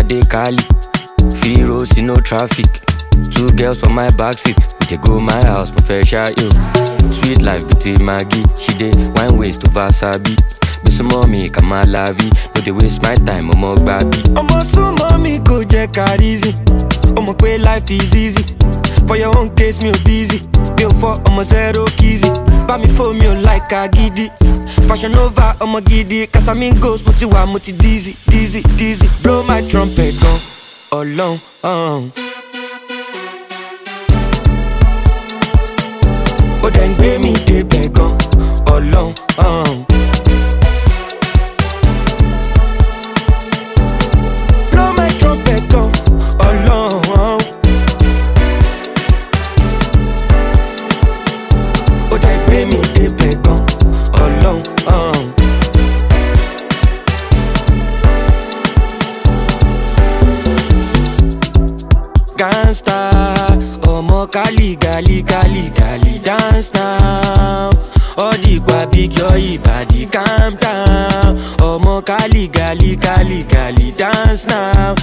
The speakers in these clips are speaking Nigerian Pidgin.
dey Cali. Firos in no traffic. 2 girls on my backseat. We dey go my house, my fair share you. Sweet life between Maggie. She dey wine waist over Sabi. Miss mommy, come my lavi. No dey waste my time, omo baby. Omo so mommy go check her easy. Omo pay life is easy. For your own case, me busy. Bill for omo zero kizzy. Buy me phone, me like a giddy. Fashion Nova, omo giddy. Casamigos, moti dizzy, dizzy, dizzy. Blow my trumpet gun, alone. Oh, then pay me the beg on, alone. Blow my trumpet gun, alone. Oh, then pay me the beg on, alone. Gangsta, omo Cali, gali, gali, gali, dance now. Odi kwa big your body, calm down. Omo Cali, gali, gali, gali, dance now.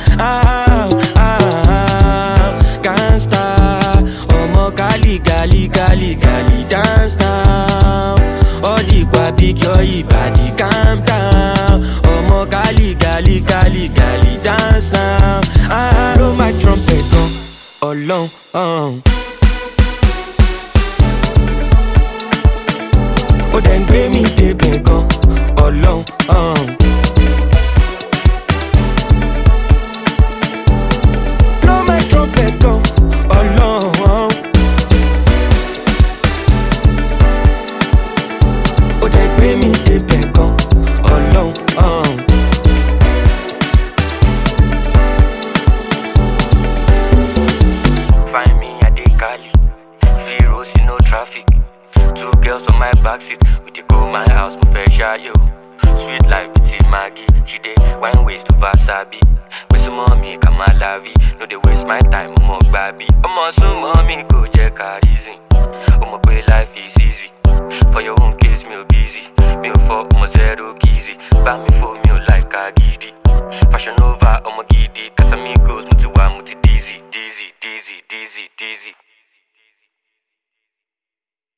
Gangsta, omo Cali, gali, gali, gali, dance now. Odi kwa big your body, calm down. Omo Cali, gali, gali, gali.